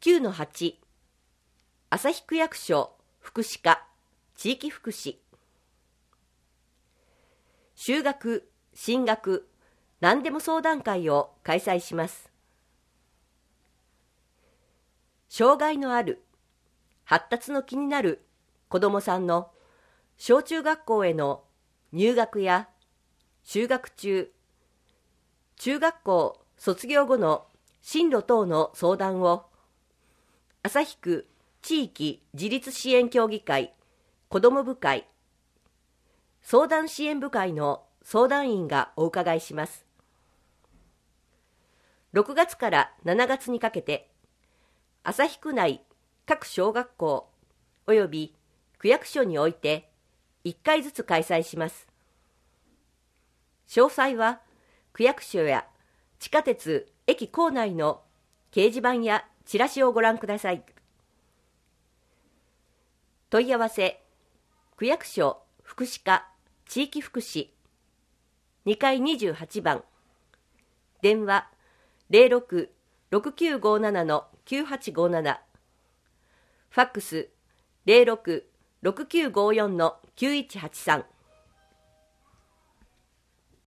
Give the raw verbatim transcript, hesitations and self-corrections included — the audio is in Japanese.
きゅうのはち、旭区役所福祉課地域福祉。就学、進学、何でも相談会を開催します。障害のある、発達の気になる子どもさんの小中学校への入学や就学中、中学校卒業後の進路等の相談を旭区地域自立支援協議会子ども部会相談支援部会の相談員がお伺いします。ろくがつからしちがつにかけて旭区内各小学校および区役所においていっかいずつ開催します。詳細は区役所や地下鉄駅構内の掲示板やチラシをご覧ください。問い合わせ区役所福祉課地域福祉にかいにじゅうはちばん、電話 ゼロろく ろくきゅうごなな きゅうはちごなな、ファックス ゼロろく ろくきゅうごよん きゅういちはちさん。